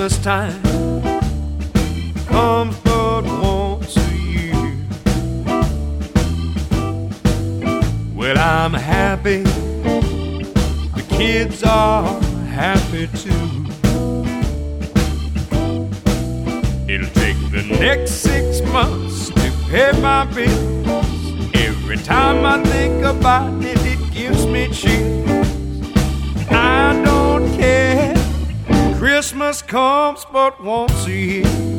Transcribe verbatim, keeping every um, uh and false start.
Christmas time comes but once a year. Well, I'm happy, the kids are happy too. It'll take the next six months to pay my bills. Every time I think about it, it gives me chills. I don't care, Christmas comes but once a year.